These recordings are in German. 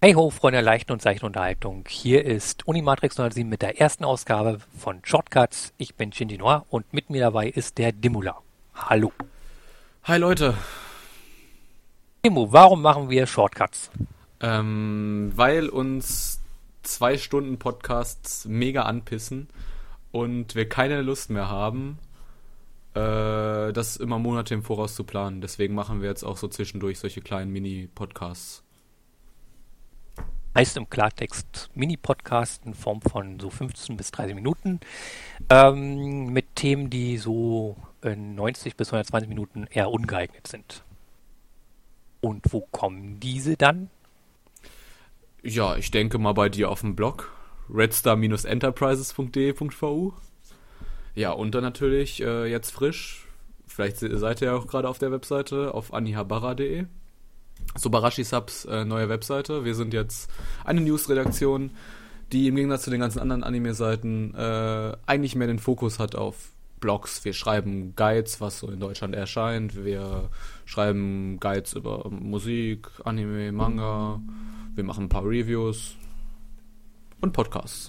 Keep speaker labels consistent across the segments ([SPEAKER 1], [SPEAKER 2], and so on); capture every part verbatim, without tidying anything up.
[SPEAKER 1] Hey ho, Freunde der leichten und seichten Unterhaltung. Hier ist Unimatrix null sieben mit der ersten Ausgabe von Shortcuts. Ich bin Shinji Noir und mit mir dabei ist der Dimula. Hallo.
[SPEAKER 2] Hi Leute.
[SPEAKER 1] Dimmu, warum machen wir Shortcuts?
[SPEAKER 2] Ähm, weil uns zwei Stunden Podcasts mega anpissen und wir keine Lust mehr haben, äh, das immer Monate im Voraus zu planen. Deswegen machen wir jetzt auch so zwischendurch solche kleinen Mini-Podcasts.
[SPEAKER 1] Heißt im Klartext Mini-Podcast in Form von so fünfzehn bis dreißig Minuten ähm, mit Themen, die so in neunzig bis hundertzwanzig Minuten eher ungeeignet sind. Und wo kommen diese dann?
[SPEAKER 2] Ja, ich denke mal bei dir auf dem Blog redstar Bindestrich enterprises punkt de punkt v u. Ja, und dann natürlich äh, jetzt frisch, vielleicht seid ihr ja auch gerade auf der Webseite, auf anihabara punkt de. Sobarashi Subs äh, neue Webseite. Wir sind jetzt eine News-Redaktion, die im Gegensatz zu den ganzen anderen Anime-Seiten äh, eigentlich mehr den Fokus hat auf Blogs. Wir schreiben Guides, was so in Deutschland erscheint. Wir schreiben Guides über Musik, Anime, Manga. Wir machen ein paar Reviews und Podcasts.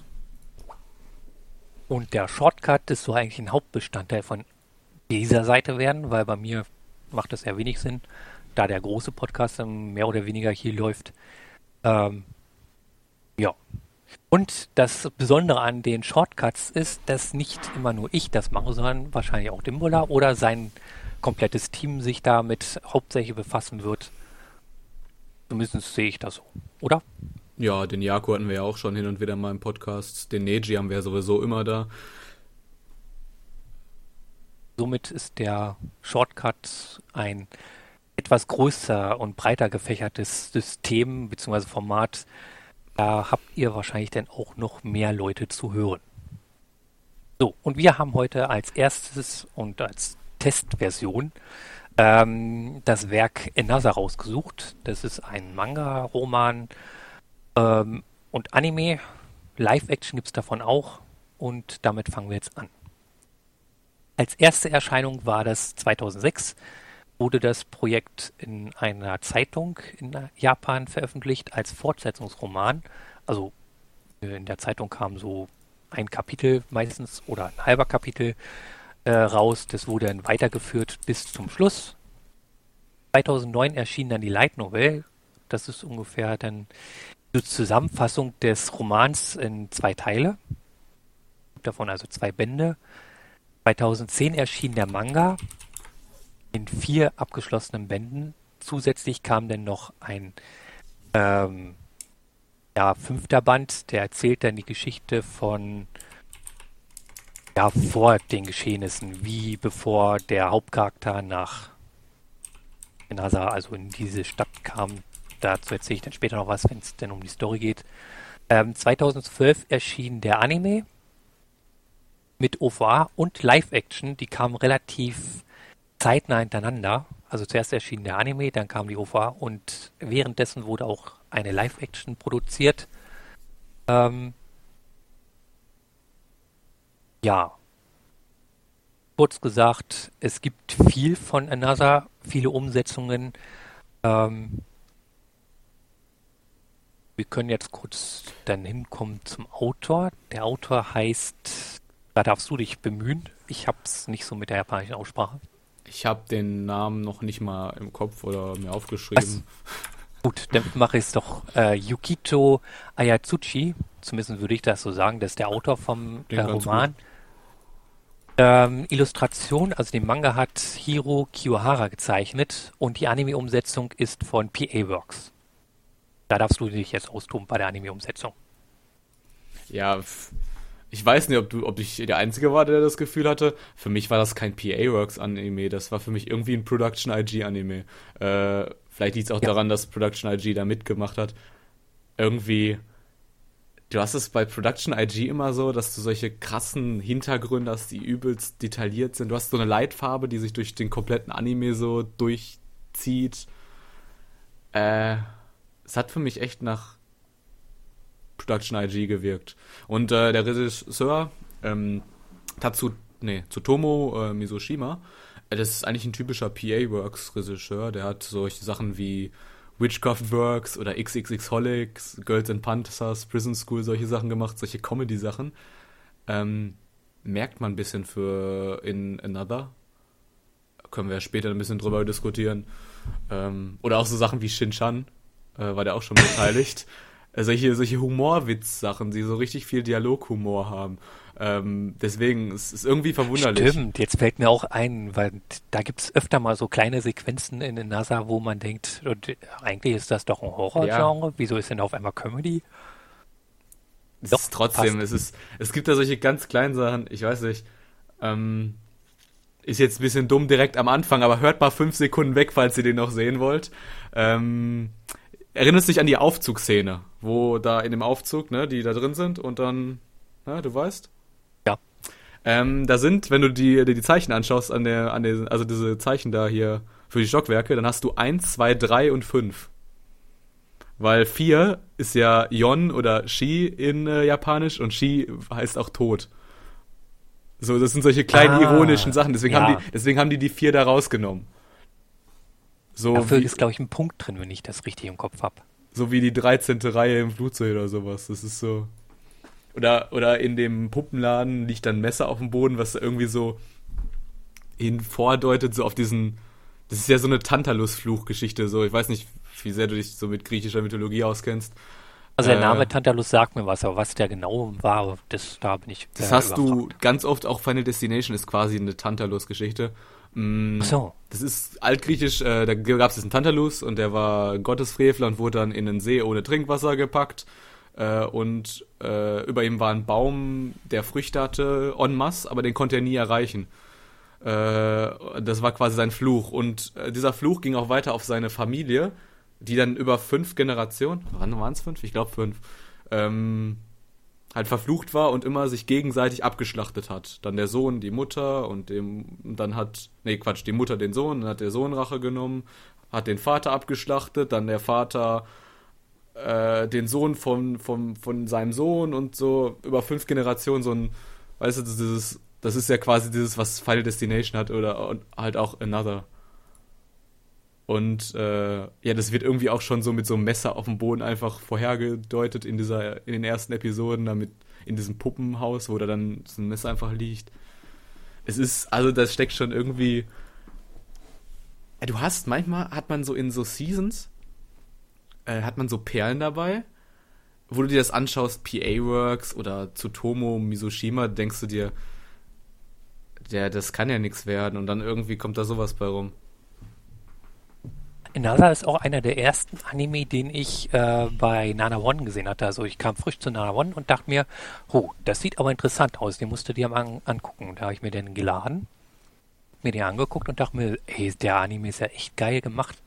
[SPEAKER 1] Und der Shortcut ist so eigentlich ein Hauptbestandteil von dieser Seite werden, weil bei mir macht das ja wenig Sinn, da der große Podcast mehr oder weniger hier läuft. Ähm, ja. Und das Besondere an den Shortcuts ist, dass nicht immer nur ich das mache, sondern wahrscheinlich auch Dimbola oder sein komplettes Team sich damit hauptsächlich befassen wird. Zumindest sehe ich das so, oder?
[SPEAKER 2] Ja, den Jaco hatten wir ja auch schon hin und wieder mal im Podcast. Den Neji haben wir ja sowieso immer da.
[SPEAKER 1] Somit ist der Shortcut ein etwas größer und breiter gefächertes System bzw. Format. Da habt ihr wahrscheinlich dann auch noch mehr Leute zu hören. So, und wir haben heute als erstes und als Testversion ähm, das Werk Another rausgesucht. Das ist ein Manga-Roman ähm, und Anime. Live-Action gibt es davon auch und damit fangen wir jetzt an. Als erste Erscheinung war das zweitausendsechs. Wurde das Projekt in einer Zeitung in Japan veröffentlicht als Fortsetzungsroman. Also in der Zeitung kam so ein Kapitel meistens oder ein halber Kapitel äh, raus. Das wurde dann weitergeführt bis zum Schluss. zweitausendneun erschien dann die Light Novel. Das ist ungefähr dann die Zusammenfassung des Romans in zwei Teile. Davon also zwei Bände. zweitausendzehn erschien der Manga in vier abgeschlossenen Bänden. Zusätzlich kam dann noch ein ähm, ja, fünfter Band, der erzählt dann die Geschichte von ja, vor den Geschehnissen, wie bevor der Hauptcharakter nach Nasa, also in diese Stadt kam. Dazu erzähle ich dann später noch was, wenn es denn um die Story geht. Ähm, zweitausendzwölf erschien der Anime mit O V A und Live-Action. Die kamen relativ zeitnah hintereinander. Also zuerst erschien der Anime, dann kam die O V A und währenddessen wurde auch eine Live-Action produziert. Ähm, ja. Kurz gesagt, es gibt viel von Another, viele Umsetzungen. Ähm, wir können jetzt kurz dann hinkommen zum Autor. Der Autor heißt, da darfst du dich bemühen. Ich hab's nicht so mit der japanischen Aussprache.
[SPEAKER 2] Ich habe den Namen noch nicht mal im Kopf oder mir aufgeschrieben.
[SPEAKER 1] Was? Gut, dann mache ich es doch. Äh, Yukito Ayatsuchi, zumindest würde ich das so sagen, das ist der Autor vom äh, Roman. Ähm, Illustration, also den Manga hat Hiro Kiyohara gezeichnet und die Anime-Umsetzung ist von P A Works. Da darfst du dich jetzt austoben bei der Anime-Umsetzung.
[SPEAKER 2] Ja, ich weiß nicht, ob du, ob ich der Einzige war, der das Gefühl hatte. Für mich war das kein P A Works Anime, das war für mich irgendwie ein Production I G Anime. Äh, vielleicht liegt es auch ja. daran, dass Production I G da mitgemacht hat. Irgendwie, du hast es bei Production I G immer so, dass du solche krassen Hintergründe hast, die übelst detailliert sind. Du hast so eine Leitfarbe, die sich durch den kompletten Anime so durchzieht. Äh, es hat für mich echt nach Production I G gewirkt. Und äh, der Regisseur, ähm, Tatsu, nee, Tsutomu äh, Mizushima, äh, das ist eigentlich ein typischer P A Works Regisseur. Der hat solche Sachen wie Witchcraft Works oder X X X Holics, Girls and Panthers, Prison School, solche Sachen gemacht, solche Comedy-Sachen. Ähm, merkt man ein bisschen für in Another. Können wir ja später ein bisschen drüber diskutieren. Ähm, oder auch so Sachen wie Shin-Chan, äh, war der auch schon beteiligt. Äh, solche, solche Humorwitz-Sachen, die so richtig viel Dialoghumor haben. Ähm, deswegen, es ist irgendwie verwunderlich.
[SPEAKER 1] Stimmt, jetzt fällt mir auch ein, weil da gibt es öfter mal so kleine Sequenzen in den NASA, wo man denkt, eigentlich ist das doch ein Horrorgenre, ja. Wieso ist denn auf einmal Comedy?
[SPEAKER 2] Es doch, ist trotzdem, es ist, es gibt da solche ganz kleinen Sachen, ich weiß nicht, ähm, ist jetzt ein bisschen dumm direkt am Anfang, aber hört mal fünf Sekunden weg, falls ihr den noch sehen wollt. Ähm, erinnerst dich an die Aufzugsszene, wo da in dem Aufzug, ne, die da drin sind und dann, na, du weißt?
[SPEAKER 1] Ja.
[SPEAKER 2] Ähm, da sind, wenn du die, die Zeichen anschaust, an der, an der, also diese Zeichen da hier für die Stockwerke, dann hast du eins, zwei, drei und fünf. Weil vier ist ja Yon oder Shi in äh, Japanisch und Shi heißt auch Tod. So, das sind solche kleinen ah, ironischen Sachen, deswegen, ja. haben die, deswegen haben die die vier da rausgenommen. So
[SPEAKER 1] Dafür
[SPEAKER 2] wie,
[SPEAKER 1] ist, glaube ich, ein Punkt drin, wenn ich das richtig im Kopf habe.
[SPEAKER 2] So wie die dreizehnte Reihe im Flugzeug oder sowas, das ist so... Oder, oder in dem Puppenladen liegt dann ein Messer auf dem Boden, was irgendwie so hin vordeutet, so auf diesen... Das ist ja so eine Tantalus-Fluchgeschichte, so, ich weiß nicht, wie sehr du dich so mit griechischer Mythologie auskennst.
[SPEAKER 1] Also der Name äh, Tantalus sagt mir was, aber was der genau war, das da bin ich.
[SPEAKER 2] Das äh, hast überfragt. Du ganz oft, auch Final Destination ist quasi eine Tantalus-Geschichte. Mm,
[SPEAKER 1] Ach so.
[SPEAKER 2] Das ist altgriechisch, äh, da gab es einen Tantalus und der war Gottesfrevler und wurde dann in einen See ohne Trinkwasser gepackt. Äh, und äh, über ihm war ein Baum, der Früchte hatte en masse, aber den konnte er nie erreichen. Äh, das war quasi sein Fluch. Und äh, dieser Fluch ging auch weiter auf seine Familie, die dann über fünf Generationen, wann waren es fünf? Ich glaube fünf, ähm, halt verflucht war und immer sich gegenseitig abgeschlachtet hat. Dann der Sohn die Mutter und dem, dann hat, nee Quatsch, die Mutter den Sohn, dann hat der Sohn Rache genommen, hat den Vater abgeschlachtet, dann der Vater äh, den Sohn von, von, von seinem Sohn und so über fünf Generationen so ein, weißt du, dieses, das ist ja quasi dieses, was Final Destination hat oder halt auch Another. Und äh, ja, das wird irgendwie auch schon so mit so einem Messer auf dem Boden einfach vorhergedeutet in dieser, in den ersten Episoden, damit in diesem Puppenhaus, wo da dann so ein Messer einfach liegt. Es ist, also das steckt schon irgendwie. Ja, du hast, manchmal hat man so in so Seasons, äh, hat man so Perlen dabei, wo du dir das anschaust, P A-Works oder Tsutomu Misoshima, denkst du dir, der, das kann ja nichts werden und dann irgendwie kommt da sowas bei rum.
[SPEAKER 1] Another ist auch einer der ersten Anime, den ich äh, bei Nana One gesehen hatte. Also ich kam frisch zu Nana One und dachte mir, oh, das sieht aber interessant aus, den musst du dir mal an- angucken. Und da habe ich mir den geladen, mir den angeguckt und dachte mir, ey, der Anime ist ja echt geil gemacht.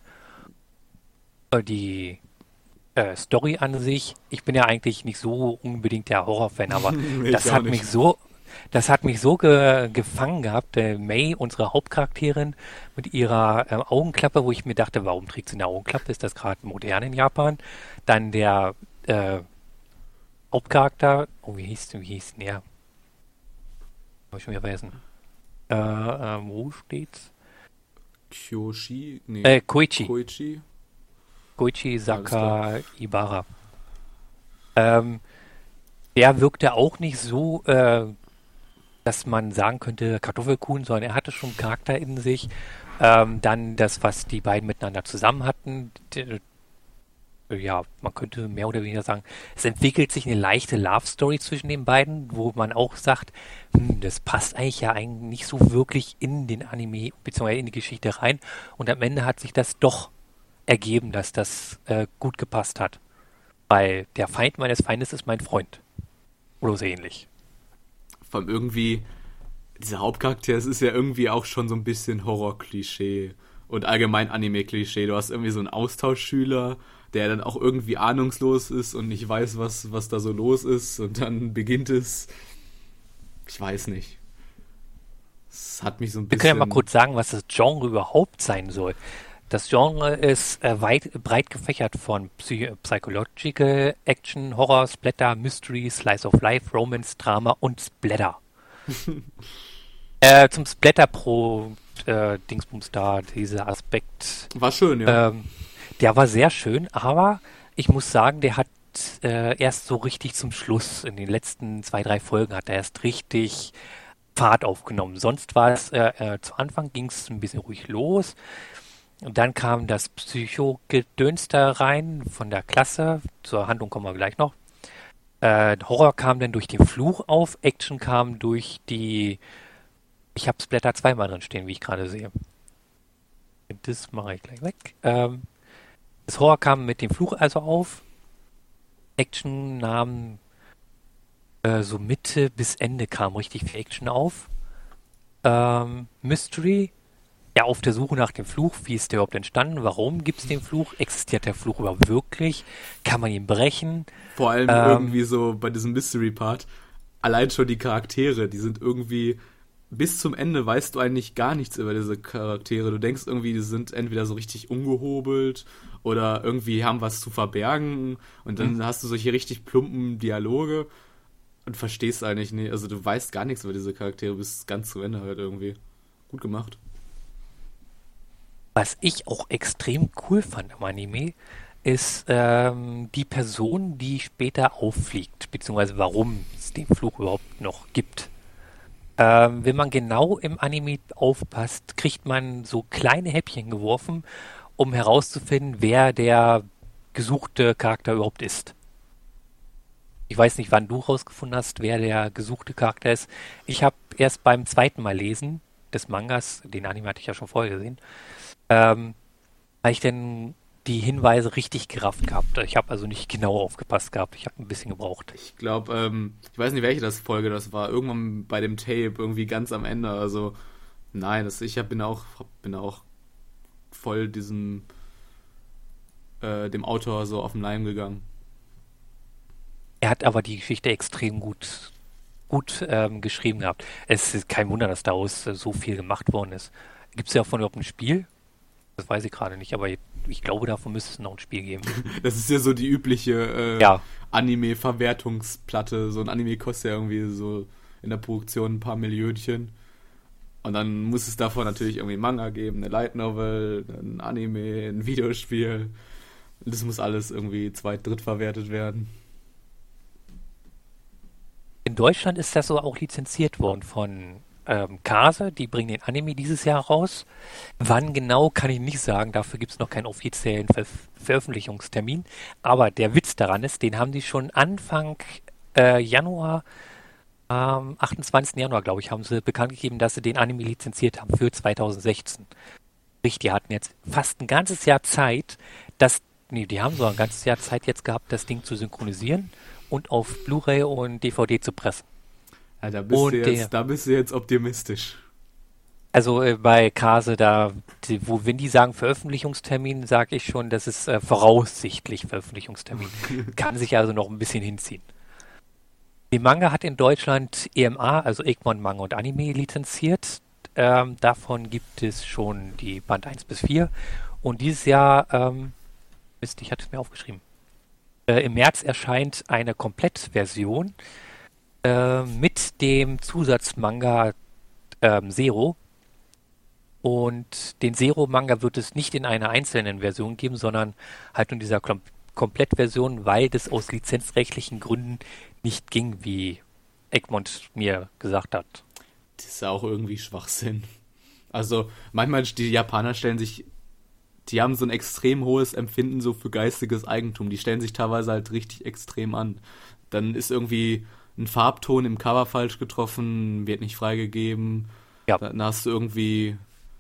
[SPEAKER 1] Die äh, Story an sich, ich bin ja eigentlich nicht so unbedingt der Horrorfan, aber das hat mich so... Das hat mich so ge- gefangen gehabt, äh, Mei, unsere Hauptcharakterin, mit ihrer äh, Augenklappe, wo ich mir dachte, warum trägt sie eine Augenklappe? Ist das gerade modern in Japan? Dann der äh, Hauptcharakter, oh, wie hieß, wie hieß denn der? Hab ich schon wieder vergessen. Äh, äh, wo steht's?
[SPEAKER 2] Kyoshi? Nee.
[SPEAKER 1] Äh, Koichi.
[SPEAKER 2] Koichi?
[SPEAKER 1] Koichi Sakaibara. Ähm, der wirkte auch nicht so... Äh, dass man sagen könnte, Kartoffelkuchen, sondern er hatte schon Charakter in sich. Ähm, dann das, was die beiden miteinander zusammen hatten, die, ja, man könnte mehr oder weniger sagen, es entwickelt sich eine leichte Love-Story zwischen den beiden, wo man auch sagt, hm, das passt eigentlich ja eigentlich nicht so wirklich in den Anime, beziehungsweise in die Geschichte rein. Und am Ende hat sich das doch ergeben, dass das äh, gut gepasst hat. Weil der Feind meines Feindes ist mein Freund. Oder so ähnlich.
[SPEAKER 2] Vor allem irgendwie, dieser Hauptcharakter, es ist ja irgendwie auch schon so ein bisschen Horror-Klischee und allgemein Anime-Klischee. Du hast irgendwie so einen Austauschschüler, der dann auch irgendwie ahnungslos ist und nicht weiß, was, was da so los ist und dann beginnt es, ich weiß nicht. Es hat mich so ein bisschen...
[SPEAKER 1] Wir können ja mal kurz sagen, was das Genre überhaupt sein soll. Das Genre ist äh, weit, breit gefächert von Psy- Psychological, Action, Horror, Splatter, Mystery, Slice of Life, Romance, Drama und Splatter. äh, zum Splatter pro äh, Dingsbums da, dieser Aspekt.
[SPEAKER 2] War schön, ja.
[SPEAKER 1] Ähm, Der war sehr schön, aber ich muss sagen, der hat äh, erst so richtig zum Schluss, in den letzten zwei, drei Folgen, hat er erst richtig Fahrt aufgenommen. Sonst war es, äh, äh, zu Anfang ging es ein bisschen ruhig los. Und dann kam das Psycho-Gedöns da rein von der Klasse. Zur Handlung kommen wir gleich noch. Äh, Horror kam dann durch den Fluch auf. Action kam durch die... Ich habe Splatter zweimal drin stehen, wie ich gerade sehe. Das mache ich gleich weg. Ähm, das Horror kam mit dem Fluch also auf. Action nahm äh, so Mitte bis Ende kam richtig viel Action auf. Ähm, Mystery, ja, auf der Suche nach dem Fluch. Wie ist der überhaupt entstanden? Warum gibt es den Fluch? Existiert der Fluch überhaupt wirklich? Kann man ihn brechen?
[SPEAKER 2] Vor allem
[SPEAKER 1] Ähm,
[SPEAKER 2] irgendwie so bei diesem Mystery-Part, allein schon die Charaktere, die sind irgendwie, bis zum Ende weißt du eigentlich gar nichts über diese Charaktere. Du denkst irgendwie, die sind entweder so richtig ungehobelt oder irgendwie haben was zu verbergen und dann
[SPEAKER 1] Mhm.
[SPEAKER 2] hast du solche richtig plumpen Dialoge und verstehst eigentlich nicht, also du weißt gar nichts über diese Charaktere bis ganz zu Ende halt irgendwie. Gut gemacht.
[SPEAKER 1] Was ich auch extrem cool fand am Anime, ist ähm, die Person, die später auffliegt, beziehungsweise warum es den Fluch überhaupt noch gibt. Ähm, wenn man genau im Anime aufpasst, kriegt man so kleine Häppchen geworfen, um herauszufinden, wer der gesuchte Charakter überhaupt ist. Ich weiß nicht, wann du rausgefunden hast, wer der gesuchte Charakter ist. Ich habe erst beim zweiten Mal lesen des Mangas, den Anime hatte ich ja schon vorher gesehen, ähm, habe ich denn die Hinweise richtig gerafft gehabt. Ich habe also nicht genau aufgepasst gehabt. Ich habe ein bisschen gebraucht.
[SPEAKER 2] Ich glaube, ähm, ich weiß nicht, welche das Folge das war, irgendwann bei dem Tape, irgendwie ganz am Ende, also nein, das, ich hab, bin auch bin auch voll diesem äh, dem Autor so auf den Leim gegangen.
[SPEAKER 1] Er hat aber die Geschichte extrem gut, gut ähm, geschrieben gehabt. Es ist kein Wunder, dass daraus äh, so viel gemacht worden ist. Gibt es ja davon überhaupt ein Spiel? Das weiß ich gerade nicht, aber ich, ich glaube, davon müsste es noch ein Spiel geben.
[SPEAKER 2] Das ist ja so die übliche äh,
[SPEAKER 1] Ja,
[SPEAKER 2] Anime-Verwertungsplatte. So ein Anime kostet ja irgendwie so in der Produktion ein paar Millionchen. Und dann muss es davon natürlich irgendwie einen Manga geben, eine Light Novel, ein Anime, ein Videospiel. Und das muss alles irgendwie zweit-, dritt verwertet werden.
[SPEAKER 1] in Deutschland ist das so auch lizenziert worden von ähm, Kase. Die bringen den Anime dieses Jahr raus. Wann genau, kann ich nicht sagen. Dafür gibt es noch keinen offiziellen Ver Veröffentlichungstermin. Aber der Witz daran ist, den haben die schon Anfang äh, Januar, am achtundzwanzigsten Januar, glaube ich, haben sie bekannt gegeben, dass sie den Anime lizenziert haben für zweitausendsechzehn. Sprich, die hatten jetzt fast ein ganzes Jahr Zeit, das, nee, die haben so ein ganzes Jahr Zeit jetzt gehabt, das Ding zu synchronisieren und auf Blu-ray und D V D zu pressen.
[SPEAKER 2] Ja, da bist,
[SPEAKER 1] Und
[SPEAKER 2] du
[SPEAKER 1] der,
[SPEAKER 2] jetzt, da bist du jetzt optimistisch.
[SPEAKER 1] also äh, bei Kase, da, die, wo, wenn die sagen Veröffentlichungstermin, sage ich schon, das ist äh, voraussichtlich Veröffentlichungstermin. Kann sich also noch ein bisschen hinziehen. Die Manga hat in Deutschland E M A, also Egmont Manga und Anime, lizenziert. Ähm, davon gibt es schon die Band eins bis vier. Und dieses Jahr, ähm, Mist, ich hatte es mir aufgeschrieben, äh, im März erscheint eine Komplettversion äh, mit dem Zusatzmanga ähm, Zero. Und den Zero-Manga wird es nicht in einer einzelnen Version geben, sondern halt in dieser Kom Komplettversion, weil das aus lizenzrechtlichen Gründen nicht ging, wie Egmont mir gesagt hat.
[SPEAKER 2] Das ist ja auch irgendwie Schwachsinn. Also manchmal, die Japaner stellen sich, die haben so ein extrem hohes Empfinden so für geistiges Eigentum. Die stellen sich teilweise halt richtig extrem an. Dann ist irgendwie ein Farbton im Cover falsch getroffen, wird nicht freigegeben.
[SPEAKER 1] Ja.
[SPEAKER 2] Dann hast du irgendwie...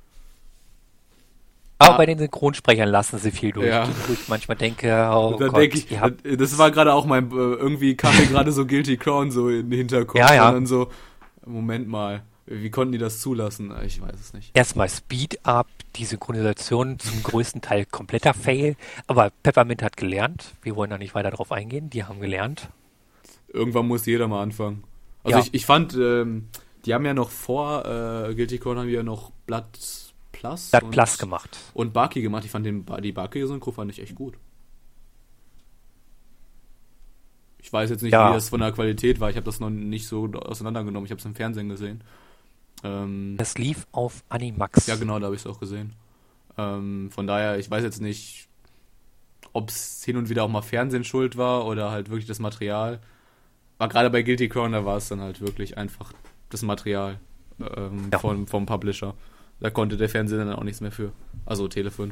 [SPEAKER 1] Aber
[SPEAKER 2] Ah.
[SPEAKER 1] bei den Synchronsprechern lassen sie viel durch.
[SPEAKER 2] Ja.
[SPEAKER 1] Wo ich manchmal denke, oh
[SPEAKER 2] Und dann
[SPEAKER 1] Gott,
[SPEAKER 2] denke ich,
[SPEAKER 1] ihr habt
[SPEAKER 2] das war gerade auch mein, äh, irgendwie kam mir gerade so Guilty Crown so in den Hinterkopf.
[SPEAKER 1] Ja, ja.
[SPEAKER 2] Und dann so, Moment mal, wie konnten die das zulassen? Ich weiß es nicht.
[SPEAKER 1] erstmal Speed Up, die Synchronisation zum größten Teil kompletter Fail. Aber Peppermint hat gelernt. Wir wollen da nicht weiter drauf eingehen. Die haben gelernt.
[SPEAKER 2] Irgendwann muss jeder mal anfangen. Also
[SPEAKER 1] Ja.
[SPEAKER 2] ich, ich fand, ähm, die haben ja noch vor äh, Guilty Crown haben die ja noch Blood Plus
[SPEAKER 1] Das
[SPEAKER 2] und,
[SPEAKER 1] Plus gemacht.
[SPEAKER 2] und Baki gemacht. Ich fand den, die Baki-Synchro fand ich echt gut. Ich weiß jetzt nicht,
[SPEAKER 1] Ja.
[SPEAKER 2] wie das von der Qualität war. Ich habe das noch nicht so auseinandergenommen. Ich habe es im Fernsehen gesehen. Ähm,
[SPEAKER 1] Das lief auf Animax.
[SPEAKER 2] ja, genau, da habe ich es auch gesehen. Ähm, von daher, ich weiß jetzt nicht, ob es hin und wieder auch mal Fernsehen schuld war oder halt wirklich das Material. War gerade bei Guilty Crown, da war es dann halt wirklich einfach das Material ähm,
[SPEAKER 1] ja.
[SPEAKER 2] vom, vom Publisher. Da konnte der Fernseher dann auch nichts mehr für. Also Tele fünf.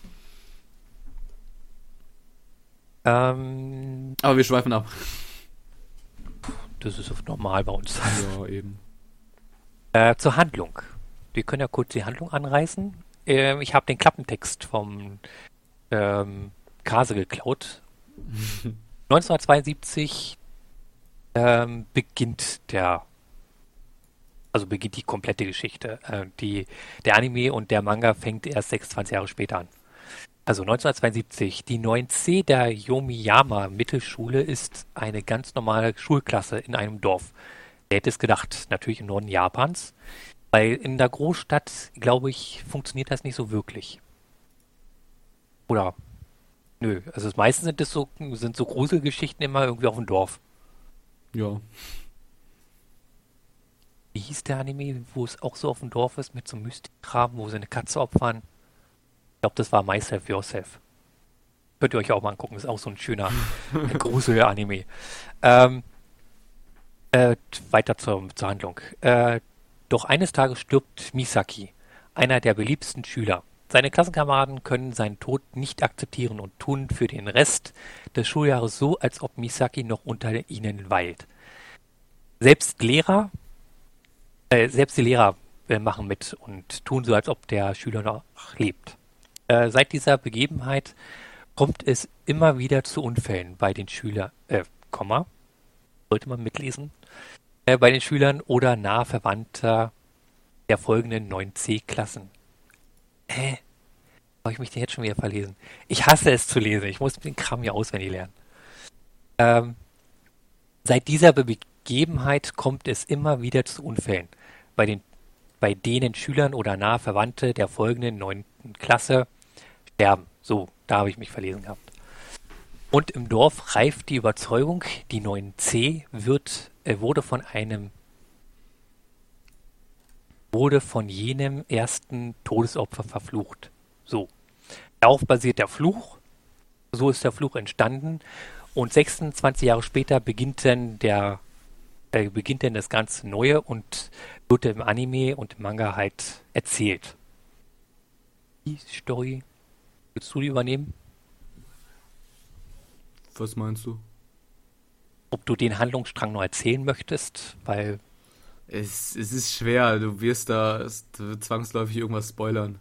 [SPEAKER 1] Ähm,
[SPEAKER 2] Aber wir schweifen ab.
[SPEAKER 1] Das ist oft normal bei uns.
[SPEAKER 2] Ja, eben.
[SPEAKER 1] Äh, zur Handlung. Wir können ja kurz die Handlung anreißen. Ähm, ich habe den Klappentext vom ähm, Kase geklaut. neunzehnhundertzweiundsiebzig ähm, beginnt der, also beginnt die komplette Geschichte. Äh, die, der Anime und der Manga fängt erst sechsundzwanzig Jahre später an. Also neunzehnhundertzweiundsiebzig, die neun C der Yomiyama Mittelschule ist eine ganz normale Schulklasse in einem Dorf. Wer hätte es gedacht? Natürlich im Norden Japans. Weil in der Großstadt, glaube ich, funktioniert das nicht so wirklich. Oder, nö. Also meistens sind es so, sind so Gruselgeschichten immer irgendwie auf dem Dorf.
[SPEAKER 2] Ja.
[SPEAKER 1] Wie hieß der Anime, wo es auch so auf dem Dorf ist, mit so einem Mystikkram, wo sie eine Katze opfern? Ich glaube, das war Myself Yourself. Könnt ihr euch auch mal angucken, ist auch so ein schöner Grusel-Anime. Ähm, äh, weiter zur, zur Handlung. Äh, doch eines Tages stirbt Misaki, einer der beliebtesten Schüler. Seine Klassenkameraden können seinen Tod nicht akzeptieren und tun für den Rest des Schuljahres so, als ob Misaki noch unter ihnen weilt. Selbst Lehrer, äh, selbst die Lehrer äh, machen mit und tun so, als ob der Schüler noch lebt. Äh, seit dieser Begebenheit kommt es immer wieder zu Unfällen bei den Schülern, äh, Komma, sollte man mitlesen, äh, bei den Schülern oder nahe Verwandter der folgenden neun C-Klassen. Hä? Habe ich mich denn jetzt schon wieder verlesen? Ich hasse es zu lesen. Ich muss den Kram ja auswendig lernen. Ähm, seit dieser Begebenheit kommt es immer wieder zu Unfällen, bei, den, bei denen Schülern oder nahe Verwandte der folgenden neunten Klasse sterben. So, da habe ich mich verlesen gehabt. Und im Dorf reift die Überzeugung, die neun C wird, äh, wurde von einem wurde von jenem ersten Todesopfer verflucht. So. Darauf basiert der Fluch. So ist der Fluch entstanden. Und sechsundzwanzig Jahre später beginnt dann der äh, beginnt dann das ganze Neue und wird im Anime und im Manga halt erzählt. Die Story, willst du die übernehmen?
[SPEAKER 2] Was meinst du?
[SPEAKER 1] Ob du den Handlungsstrang noch erzählen möchtest, weil
[SPEAKER 2] Es, es ist schwer, du wirst da es wird zwangsläufig irgendwas spoilern.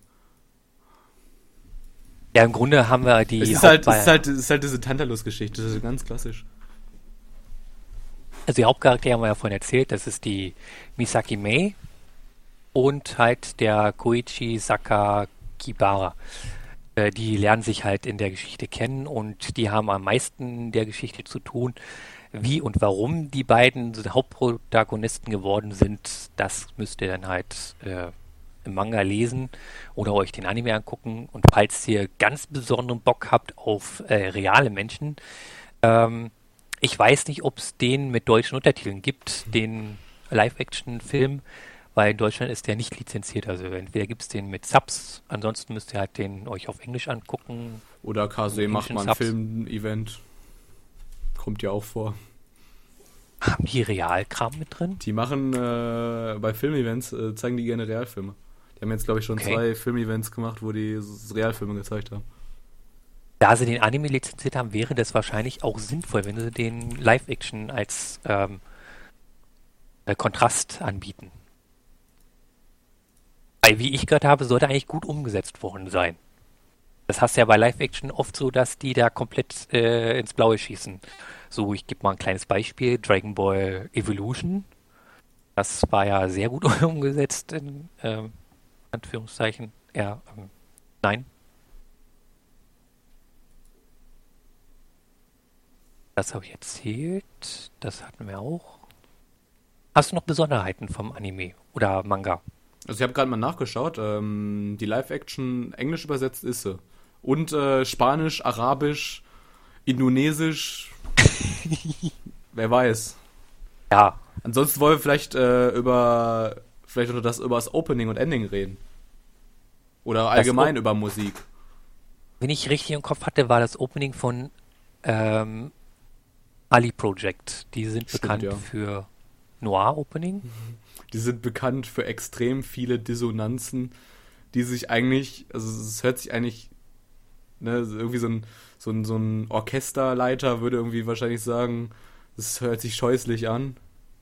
[SPEAKER 1] ja, im Grunde haben wir die
[SPEAKER 2] Es ist halt, es
[SPEAKER 1] Hauptbe-
[SPEAKER 2] ist halt, es ist halt diese Tantalus-Geschichte, das ist ganz klassisch.
[SPEAKER 1] also die Hauptcharaktere haben wir ja vorhin erzählt, das ist die Misaki Mei und halt der Koichi Sakakibara. Äh, die lernen sich halt in der Geschichte kennen und die haben am meisten der Geschichte zu tun. Wie und warum die beiden so Hauptprotagonisten geworden sind, das müsst ihr dann halt äh, im Manga lesen oder euch den Anime angucken. Und falls ihr ganz besonderen Bock habt auf äh, reale Menschen, ähm, ich weiß nicht, ob es den mit deutschen Untertiteln gibt, den Live-Action-Film, weil in Deutschland ist der nicht lizenziert. Also entweder gibt es den mit Subs, ansonsten müsst ihr halt den euch auf Englisch angucken.
[SPEAKER 2] Oder Kase
[SPEAKER 1] Mit
[SPEAKER 2] macht mal ein
[SPEAKER 1] Subs.
[SPEAKER 2] Film-Event. Kommt ja auch vor.
[SPEAKER 1] Haben die Realkram mit drin?
[SPEAKER 2] Die machen äh, bei Filmevents, äh, zeigen die gerne Realfilme. Die haben jetzt, glaube ich, schon
[SPEAKER 1] Okay.
[SPEAKER 2] zwei Filmevents gemacht, wo die s- Realfilme gezeigt haben.
[SPEAKER 1] Da sie den Anime lizenziert haben, wäre das wahrscheinlich auch sinnvoll, wenn sie den Live-Action als ähm, äh, Kontrast anbieten. Weil, wie ich gehört habe, sollte eigentlich gut umgesetzt worden sein. Das hast du ja bei Live-Action oft so, dass die da komplett äh, ins Blaue schießen. So, ich gebe mal ein kleines Beispiel. Dragon Ball Evolution. Das war ja sehr gut umgesetzt in ähm, Anführungszeichen. Ja, ähm, nein. Das habe ich erzählt. Das hatten wir auch. Hast du noch Besonderheiten vom Anime oder Manga?
[SPEAKER 2] Also ich habe gerade mal nachgeschaut, ähm, die Live-Action englisch übersetzt ist sie. Und äh, Spanisch, Arabisch, Indonesisch, wer weiß.
[SPEAKER 1] Ja,
[SPEAKER 2] Ansonsten wollen wir vielleicht äh, über vielleicht unter das über das Opening und Ending reden. Oder allgemein über Musik.
[SPEAKER 1] wenn ich richtig im Kopf hatte, war das Opening von ähm, Ali Project. Die sind
[SPEAKER 2] Stimmt,
[SPEAKER 1] bekannt
[SPEAKER 2] ja.
[SPEAKER 1] für Noir-Opening.
[SPEAKER 2] Die sind bekannt für extrem viele Dissonanzen, die sich eigentlich, also es hört sich eigentlich, ne, irgendwie so ein, so ein, so ein Orchesterleiter würde irgendwie wahrscheinlich sagen, es hört sich scheußlich an.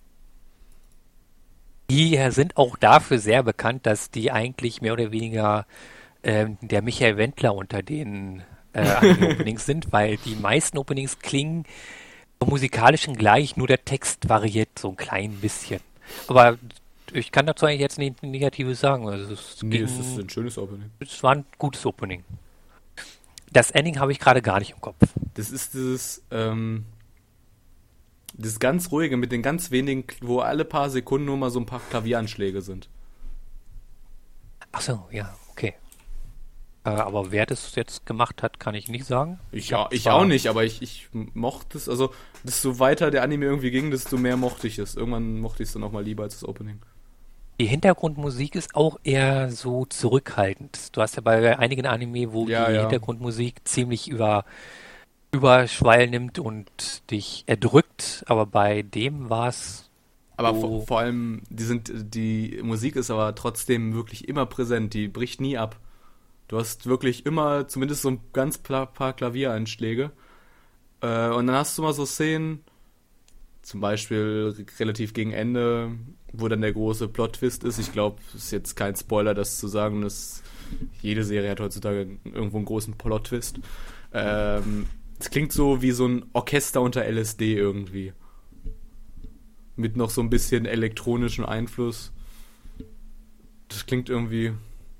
[SPEAKER 1] Die äh, sind auch dafür sehr bekannt, dass die eigentlich mehr oder weniger ähm, der Michael Wendler unter den äh, Anime-Openings sind, weil die meisten Openings klingen vom musikalischen gleich, nur der Text variiert so ein klein bisschen. Aber ich kann dazu eigentlich jetzt nichts Negatives sagen. Also es
[SPEAKER 2] Nee, es ist
[SPEAKER 1] ging,
[SPEAKER 2] ein schönes Opening.
[SPEAKER 1] es war ein gutes Opening. Das Ending habe ich gerade gar nicht im Kopf.
[SPEAKER 2] Das ist dieses, ähm, das ganz ruhige mit den ganz wenigen, wo alle paar Sekunden nur mal so ein paar Klavieranschläge sind.
[SPEAKER 1] Ach so, ja, okay. Äh, aber wer das jetzt gemacht hat, kann ich nicht sagen.
[SPEAKER 2] Ich,
[SPEAKER 1] hab
[SPEAKER 2] ich
[SPEAKER 1] zwar-
[SPEAKER 2] auch nicht, aber ich, ich mochte es, also desto weiter der Anime irgendwie ging, desto mehr mochte ich es. Irgendwann mochte ich es dann auch mal lieber als das Opening.
[SPEAKER 1] Die Hintergrundmusik ist auch eher so zurückhaltend. Du hast ja bei einigen Anime, wo
[SPEAKER 2] Ja,
[SPEAKER 1] die
[SPEAKER 2] ja.
[SPEAKER 1] Hintergrundmusik ziemlich über Überschwall nimmt und dich erdrückt, aber bei dem war es
[SPEAKER 2] Aber
[SPEAKER 1] so,
[SPEAKER 2] vor, vor allem, die sind, die Musik ist aber trotzdem wirklich immer präsent, die bricht nie ab. Du hast wirklich immer zumindest so ein ganz pla- paar Klaviereinschläge. Äh, und dann hast du mal so Szenen, zum Beispiel r- relativ gegen Ende, wo dann der große Plot-Twist ist. Ich glaube, es ist jetzt kein Spoiler, das zu sagen, dass jede Serie hat heutzutage irgendwo einen großen Plot-Twist. Ähm, es klingt so wie so ein Orchester unter L S D irgendwie. Mit noch so ein bisschen elektronischen Einfluss. Das klingt irgendwie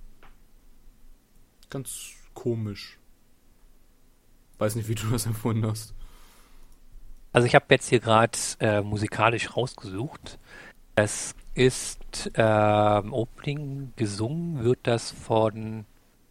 [SPEAKER 2] ganz komisch. Weiß nicht, wie du das empfunden hast.
[SPEAKER 1] also ich habe jetzt hier gerade äh, musikalisch rausgesucht. Es ist ähm, Opening gesungen, wird das von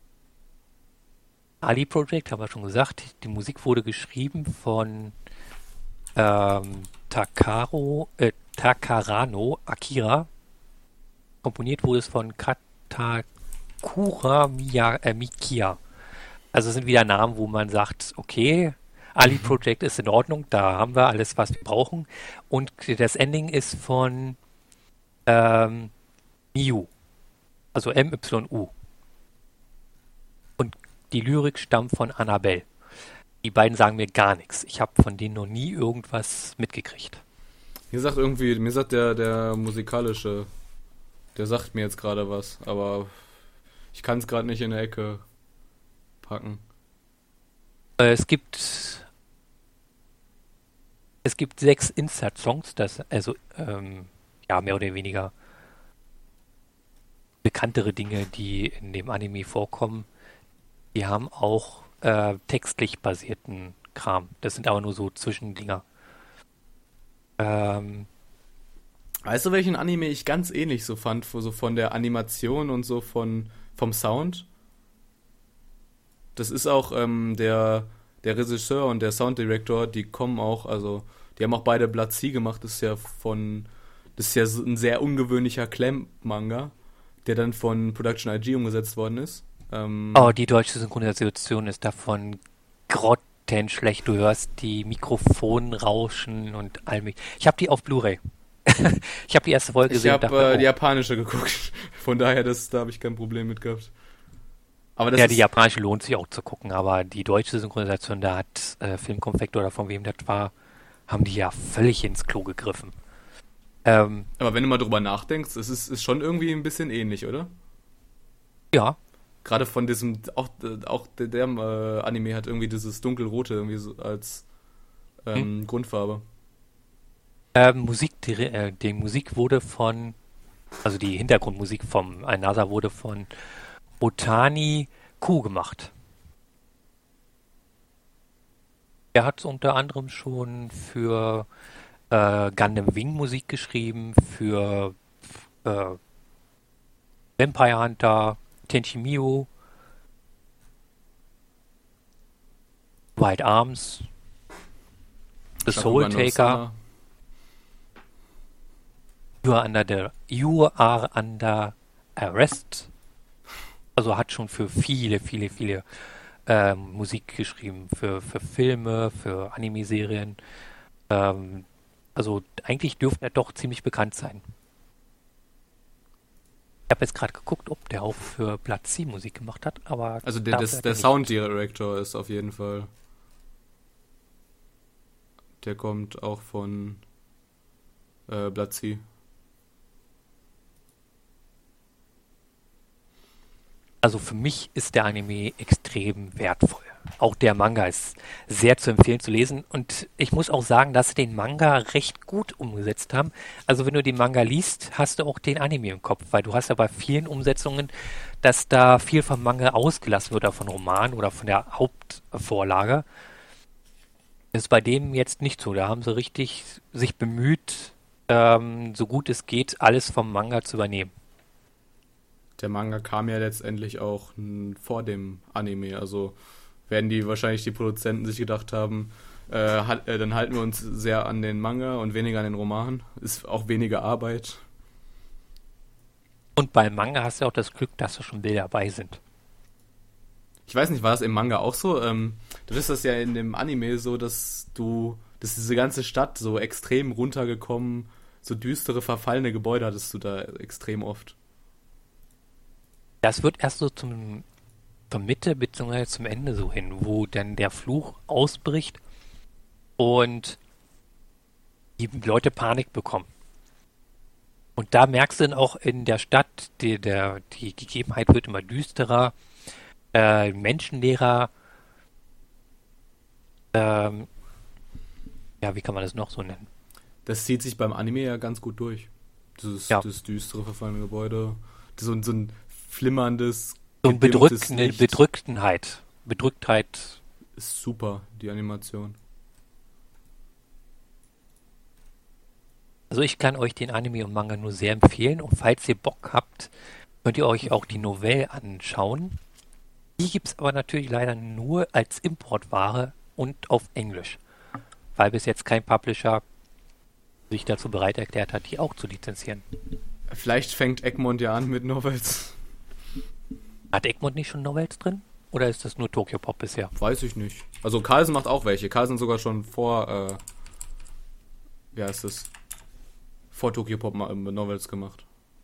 [SPEAKER 1] Ali Project, haben wir schon gesagt. Die Musik wurde geschrieben von ähm, Takaro, äh, Takarano Akira. Komponiert wurde es von Katakura Miya, äh, Mikia. Also es sind wieder Namen, wo man sagt, okay, Ali Project ist in Ordnung, da haben wir alles, was wir brauchen. Und das Ending ist von ähm, Miu, also M Y U. Und die Lyrik stammt von Annabelle. Die beiden sagen mir gar nichts. Ich habe von denen noch nie irgendwas mitgekriegt.
[SPEAKER 2] Mir sagt irgendwie, mir sagt der, der musikalische, der sagt mir jetzt gerade was, aber ich kann es gerade nicht in der Ecke packen.
[SPEAKER 1] Äh, es gibt es gibt sechs Insert-Songs, das also ähm, ja mehr oder weniger bekanntere Dinge, die in dem Anime vorkommen. Die haben auch äh, textlich basierten Kram. Das sind aber nur so Zwischendinger. Ähm,
[SPEAKER 2] Weißt du, welchen Anime ich ganz ähnlich so fand, so von der Animation und so von vom Sound? Das ist auch ähm, der, der Regisseur und der Sounddirektor, die kommen auch, also die haben auch beide Blood Sea gemacht, das ist ja von, das ist ja so ein sehr ungewöhnlicher Clamp-Manga, der dann von Production I G umgesetzt worden ist. Ähm,
[SPEAKER 1] oh, die deutsche Synchronisation ist davon grottenschlecht. Du hörst die Mikrofonrauschen und all mich. Ich habe die auf Blu-ray. Ich habe die erste Folge
[SPEAKER 2] ich
[SPEAKER 1] gesehen und
[SPEAKER 2] habe
[SPEAKER 1] dachte,
[SPEAKER 2] äh,
[SPEAKER 1] oh.
[SPEAKER 2] die japanische geguckt, von daher, das, da habe ich kein Problem mit gehabt. Aber das
[SPEAKER 1] Ja,
[SPEAKER 2] ist,
[SPEAKER 1] die japanische lohnt sich auch zu gucken, aber die deutsche Synchronisation, da hat äh, Filmkonfekt oder von wem das war, haben die ja völlig ins Klo gegriffen. Ähm,
[SPEAKER 2] aber wenn du mal drüber nachdenkst, es ist, ist schon irgendwie ein bisschen ähnlich, oder?
[SPEAKER 1] ja,
[SPEAKER 2] Gerade von diesem, auch, auch der, der äh, Anime hat irgendwie dieses dunkelrote irgendwie so als ähm,
[SPEAKER 1] hm.
[SPEAKER 2] Grundfarbe.
[SPEAKER 1] ähm, Musik, die, äh, die Musik wurde von, also die Hintergrundmusik vom Anasa wurde von Otani Q gemacht. Er hat unter anderem schon für äh, Gundam Wing Musik geschrieben, für äh, Vampire Hunter, Tenchi Mio, White Arms, The Soul
[SPEAKER 2] Shakugan no
[SPEAKER 1] Taker,
[SPEAKER 2] Sama.
[SPEAKER 1] You are under the, you are under arrest. Also hat schon für viele, viele, viele ähm, Musik geschrieben für, für Filme, für Anime-Serien. Ähm, also eigentlich dürfte er doch ziemlich bekannt sein. Ich habe jetzt gerade geguckt, ob der auch für Blood Sea Musik gemacht hat, aber
[SPEAKER 2] Also der,
[SPEAKER 1] dafür
[SPEAKER 2] das,
[SPEAKER 1] hat
[SPEAKER 2] der
[SPEAKER 1] er nicht.
[SPEAKER 2] Sound Director ist auf jeden Fall. Der kommt auch von äh, Blood Sea.
[SPEAKER 1] Also für mich ist der Anime extrem wertvoll. Auch der Manga ist sehr zu empfehlen zu lesen. Und ich muss auch sagen, dass sie den Manga recht gut umgesetzt haben. Also wenn du den Manga liest, hast du auch den Anime im Kopf, weil du hast ja bei vielen Umsetzungen, dass da viel vom Manga ausgelassen wird, oder von Roman oder von der Hauptvorlage. Das ist bei dem jetzt nicht so. Da haben sie richtig sich bemüht, ähm, so gut es geht, alles vom Manga zu übernehmen.
[SPEAKER 2] Der Manga kam ja letztendlich auch n, vor dem Anime, also werden die wahrscheinlich die Produzenten sich gedacht haben, äh, halt, äh, dann halten wir uns sehr an den Manga und weniger an den Roman. Ist auch weniger Arbeit.
[SPEAKER 1] Und beim Manga hast du auch das Glück, dass da schon Bilder dabei sind.
[SPEAKER 2] Ich weiß nicht, war das im Manga auch so? Ähm, du bist das ja in dem Anime so, dass du, dass diese ganze Stadt so extrem runtergekommen, so düstere, verfallene Gebäude hattest du da extrem oft.
[SPEAKER 1] Das wird erst so zum, zur Mitte bzw. zum Ende so hin, wo dann der Fluch ausbricht und die Leute Panik bekommen. Und da merkst du dann auch in der Stadt, die, der, die Gegebenheit wird immer düsterer, äh, menschenleerer, ähm, ja, wie kann man das noch so nennen?
[SPEAKER 2] Das zieht sich beim Anime ja ganz gut durch. Dieses,
[SPEAKER 1] Ja.
[SPEAKER 2] das düstere, verfallene Gebäude, so, so ein flimmerndes,
[SPEAKER 1] So eine
[SPEAKER 2] gedimmtes
[SPEAKER 1] Bedrückende,
[SPEAKER 2] Licht.
[SPEAKER 1] Bedrücktenheit. Bedrücktheit.
[SPEAKER 2] Ist super, die Animation.
[SPEAKER 1] Also ich kann euch den Anime und Manga nur sehr empfehlen und falls ihr Bock habt, könnt ihr euch auch die Novelle anschauen. Die gibt es aber natürlich leider nur als Importware und auf Englisch, weil bis jetzt kein Publisher sich dazu bereit erklärt hat, die auch zu lizenzieren.
[SPEAKER 2] Vielleicht fängt Egmont ja an mit Novels.
[SPEAKER 1] Hat Egmont nicht schon Novels drin? Oder ist das nur Tokyo Pop bisher?
[SPEAKER 2] Weiß ich nicht. Also Carlsen macht auch welche. Carlsen sogar schon vor, äh, wie heißt es? Vor Tokyo Pop ma- Novels gemacht.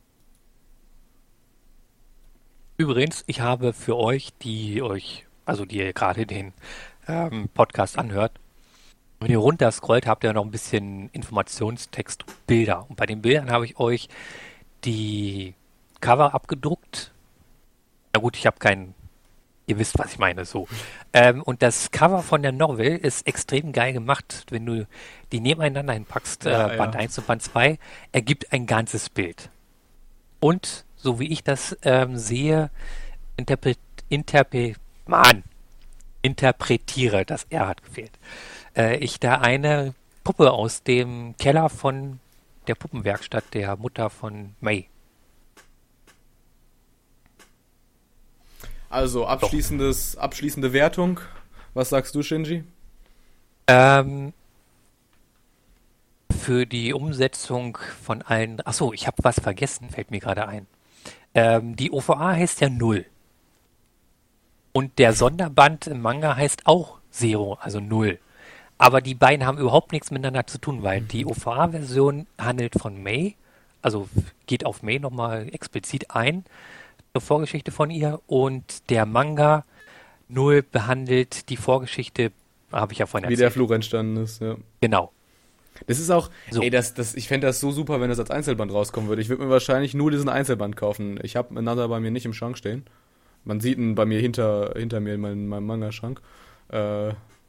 [SPEAKER 1] Übrigens, ich habe für euch, die euch, also die ihr gerade den ähm, Podcast anhört, wenn ihr runter scrollt, habt ihr noch ein bisschen Informationstext und Bilder. Und bei den Bildern habe ich euch die Cover abgedruckt. Na gut, ich habe keinen, ihr wisst, was ich meine, so. Ähm, und das Cover von der Novel ist extrem geil gemacht, wenn du die nebeneinander hinpackst,
[SPEAKER 2] Ja,
[SPEAKER 1] äh,
[SPEAKER 2] ja.
[SPEAKER 1] Band eins und Band zwei, ergibt ein ganzes Bild. Und, so wie ich das ähm, sehe, interpret, interpre, Mann, interpretiere, das R hat gefehlt, äh, ich da eine Puppe aus dem Keller von der Puppenwerkstatt der Mutter von May.
[SPEAKER 2] Also abschließendes, abschließende Wertung. Was sagst du, Shinji?
[SPEAKER 1] Ähm, für die Umsetzung von allen, achso, ich habe was vergessen, fällt mir gerade ein. Ähm, die O V A heißt ja Null. Und der Sonderband im Manga heißt auch Zero, also Null. Aber die beiden haben überhaupt nichts miteinander zu tun, weil die O V A-Version handelt von May, also geht auf May nochmal explizit ein, zur Vorgeschichte von ihr. Und der Manga Null behandelt die Vorgeschichte, habe ich ja vorhin
[SPEAKER 2] Wie der
[SPEAKER 1] erzählt.
[SPEAKER 2] Fluch entstanden ist, ja.
[SPEAKER 1] Genau.
[SPEAKER 2] Das ist auch,
[SPEAKER 1] So.
[SPEAKER 2] ey, das, das, ich fände das so super, wenn das als Einzelband rauskommen würde. Ich würde mir wahrscheinlich nur diesen Einzelband kaufen. Ich habe Another bei mir nicht im Schrank stehen. Man sieht ihn bei mir hinter, hinter mir in meinem, meinem Manga-Schrank. Äh,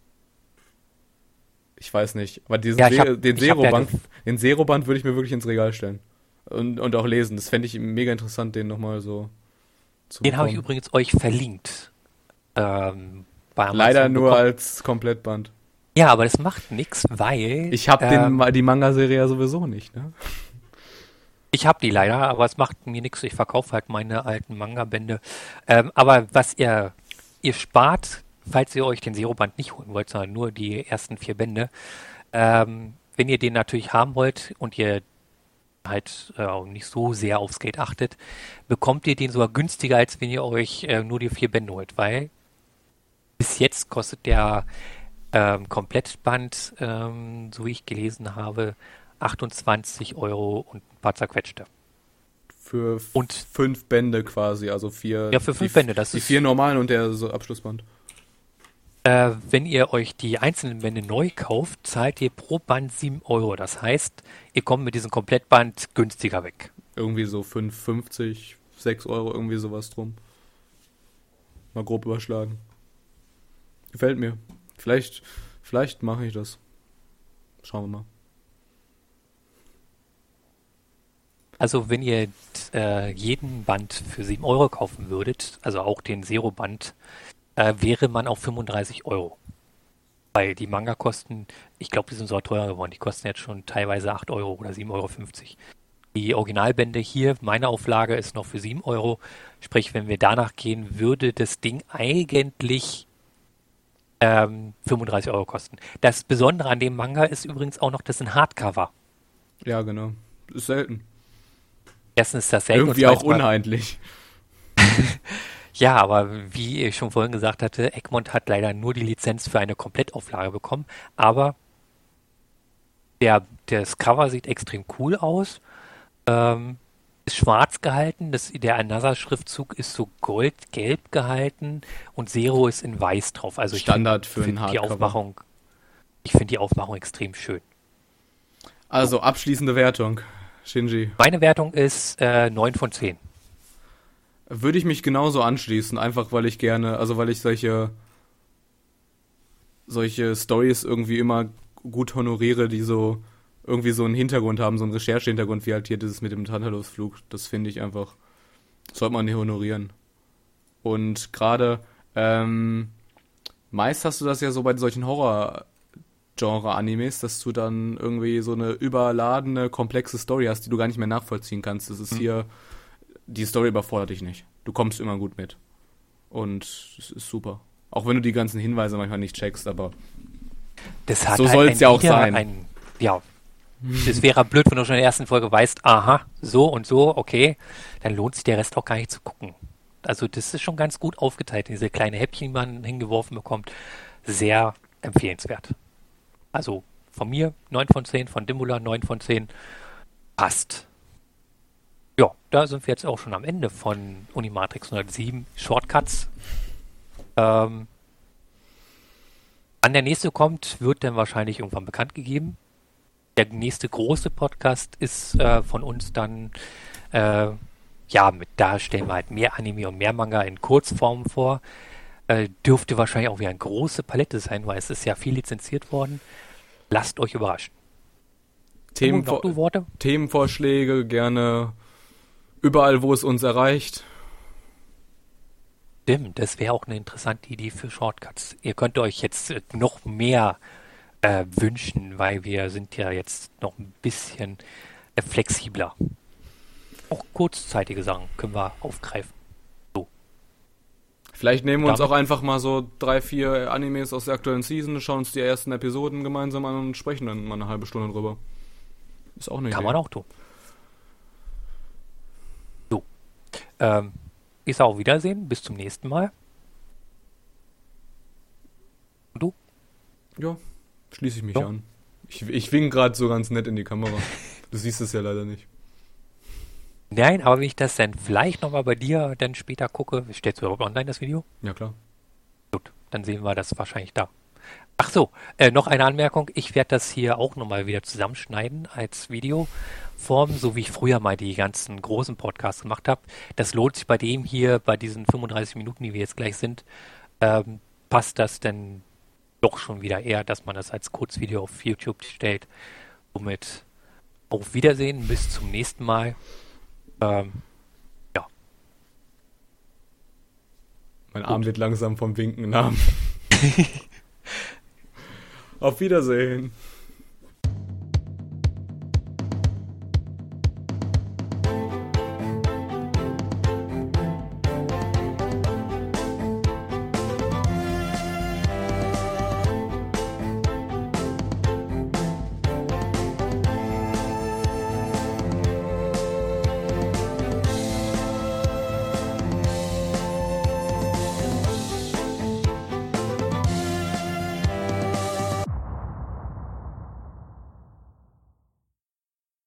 [SPEAKER 2] ich weiß nicht. Aber diesen
[SPEAKER 1] Ja, ich hab-
[SPEAKER 2] Se- den
[SPEAKER 1] ich hab ja
[SPEAKER 2] Zero-Band,
[SPEAKER 1] gef-
[SPEAKER 2] den Zero-Band würde ich mir wirklich ins Regal stellen. Und, und auch lesen. Das fände ich mega interessant, den nochmal so zu
[SPEAKER 1] Den habe ich
[SPEAKER 2] bekommen.
[SPEAKER 1] übrigens euch verlinkt. Ähm, bei Amazon
[SPEAKER 2] Leider nur
[SPEAKER 1] bekommen.
[SPEAKER 2] als Komplettband.
[SPEAKER 1] Ja, aber das macht nichts, weil
[SPEAKER 2] Ich habe
[SPEAKER 1] ähm,
[SPEAKER 2] den die Manga-Serie ja sowieso nicht, ne?
[SPEAKER 1] ich habe die leider, aber es macht mir nichts. Ich verkaufe halt meine alten Manga-Bände. Ähm, aber was ihr ihr spart, falls ihr euch den Zero-Band nicht holen wollt, sondern nur die ersten vier Bände, ähm, wenn ihr den natürlich haben wollt und ihr halt äh, nicht so sehr aufs Geld achtet, bekommt ihr den sogar günstiger, als wenn ihr euch äh, nur die vier Bände holt, weil bis jetzt kostet der ähm, Komplettband, ähm, so wie ich gelesen habe, achtundzwanzig Euro und ein paar zerquetschte.
[SPEAKER 2] Für f-
[SPEAKER 1] Und
[SPEAKER 2] fünf Bände quasi, also vier.
[SPEAKER 1] ja, für fünf
[SPEAKER 2] die,
[SPEAKER 1] Bände, das
[SPEAKER 2] Die
[SPEAKER 1] ist,
[SPEAKER 2] vier normalen und der so Abschlussband.
[SPEAKER 1] äh, wenn ihr euch die einzelnen Bände neu kauft, zahlt ihr pro Band sieben Euro. Das heißt, ihr kommt mit diesem Komplettband günstiger weg.
[SPEAKER 2] Irgendwie so fünf fünfzig, sechs Euro, irgendwie sowas drum. Mal grob überschlagen. Gefällt mir. Vielleicht, vielleicht mache ich das. Schauen wir mal.
[SPEAKER 1] Also wenn ihr äh, jeden Band für sieben Euro kaufen würdet, also auch den Zero-Band, äh, wäre man auf fünfunddreißig Euro. Weil die Manga kosten, ich glaube, die sind so teurer geworden. Die kosten jetzt schon teilweise acht Euro oder sieben Euro fünfzig. Die Originalbände hier, meine Auflage ist noch für sieben Euro. Sprich, wenn wir danach gehen, würde das Ding eigentlich ähm, fünfunddreißig Euro kosten. Das Besondere an dem Manga ist übrigens auch noch, das sind Hardcover.
[SPEAKER 2] Ja, genau. Ist selten.
[SPEAKER 1] Erstens ist das selten.
[SPEAKER 2] Irgendwie
[SPEAKER 1] und
[SPEAKER 2] auch
[SPEAKER 1] zweitens mal-
[SPEAKER 2] unheimlich.
[SPEAKER 1] Ja, aber wie ich schon vorhin gesagt hatte, Egmont hat leider nur die Lizenz für eine Komplettauflage bekommen. Aber der, das Cover sieht extrem cool aus. Ähm, ist schwarz gehalten. Das, der Another-Schriftzug ist so goldgelb gehalten und Zero ist in weiß drauf. Also ich
[SPEAKER 2] Standard für
[SPEAKER 1] find
[SPEAKER 2] ein
[SPEAKER 1] die
[SPEAKER 2] Hardcover.
[SPEAKER 1] Aufmachung, ich finde die Aufmachung extrem schön.
[SPEAKER 2] Also, abschließende Wertung. Shinji.
[SPEAKER 1] Meine Wertung ist äh, neun von zehn.
[SPEAKER 2] Würde ich mich genauso anschließen, einfach weil ich gerne, also weil ich solche solche Stories irgendwie immer gut honoriere, die so irgendwie so einen Hintergrund haben, so einen Recherche-Hintergrund, wie halt hier dieses mit dem Tantalusflug. Das finde ich einfach, sollte man nicht honorieren. Und gerade, ähm, meist hast du das ja so bei solchen Horror-Genre-Animes, dass du dann irgendwie so eine überladene, komplexe Story hast, die du gar nicht mehr nachvollziehen kannst. Das ist
[SPEAKER 1] Mhm.
[SPEAKER 2] hier, die Story überfordert dich nicht. Du kommst immer gut mit. Und es ist super. Auch wenn du die ganzen Hinweise manchmal nicht checkst, aber
[SPEAKER 1] Das hat
[SPEAKER 2] So
[SPEAKER 1] halt
[SPEAKER 2] soll's
[SPEAKER 1] ein
[SPEAKER 2] ja auch
[SPEAKER 1] wieder
[SPEAKER 2] sein.
[SPEAKER 1] Ein, ja, es wäre blöd, wenn du schon in der ersten Folge weißt, aha, so und so, okay, dann lohnt sich der Rest auch gar nicht zu gucken. Also das ist schon ganz gut aufgeteilt, diese kleine Häppchen, die man hingeworfen bekommt. Sehr empfehlenswert. Also von mir neun von zehn, von Dimbula neun von zehn. Passt. Ja, da sind wir jetzt auch schon am Ende von Unimatrix hundertsieben Shortcuts. Ähm, wann der nächste kommt, wird dann wahrscheinlich irgendwann bekannt gegeben. Der nächste große Podcast ist äh, von uns dann, äh, ja, mit da stellen wir halt mehr Anime und mehr Manga in Kurzform vor. Äh, dürfte wahrscheinlich auch wieder eine große Palette sein, weil es ist ja viel lizenziert worden. Lasst euch überraschen.
[SPEAKER 2] Themenvor-
[SPEAKER 1] noch du Worte?
[SPEAKER 2] Themenvorschläge gerne überall, wo es uns erreicht.
[SPEAKER 1] Stimmt, das wäre auch eine interessante Idee für Shortcuts. Ihr könnt euch jetzt äh, noch mehr äh, wünschen, weil wir sind ja jetzt noch ein bisschen äh, flexibler. Auch kurzzeitige Sachen können wir aufgreifen.
[SPEAKER 2] Vielleicht nehmen wir uns
[SPEAKER 1] Damit-
[SPEAKER 2] auch einfach mal so drei, vier Animes aus der aktuellen Season, schauen uns die ersten Episoden gemeinsam an und sprechen dann mal eine halbe Stunde drüber. Ist auch eine
[SPEAKER 1] Kann
[SPEAKER 2] Idee.
[SPEAKER 1] man auch tun. So. Ähm, ich sage auf Wiedersehen. Bis zum nächsten Mal. Und du?
[SPEAKER 2] Ja, schließe ich mich
[SPEAKER 1] Ja.
[SPEAKER 2] an. Ich, ich wink gerade so ganz nett in die Kamera. Du siehst es ja leider nicht.
[SPEAKER 1] Nein, aber wenn ich das dann vielleicht nochmal bei dir dann später gucke, stellst du überhaupt online das Video?
[SPEAKER 2] Ja, klar.
[SPEAKER 1] Gut, dann sehen wir das wahrscheinlich da. Ach so, äh, noch eine Anmerkung. Ich werde das hier auch nochmal wieder zusammenschneiden als Videoform, so wie ich früher mal die ganzen großen Podcasts gemacht habe. Das lohnt sich bei dem hier, bei diesen fünfunddreißig Minuten, die wir jetzt gleich sind, ähm, passt das denn doch schon wieder eher, dass man das als Kurzvideo auf YouTube stellt. Somit auf Wiedersehen, bis zum nächsten Mal. Ähm, ja.
[SPEAKER 2] Mein Arm wird langsam vom Winken nahm. Auf Wiedersehen.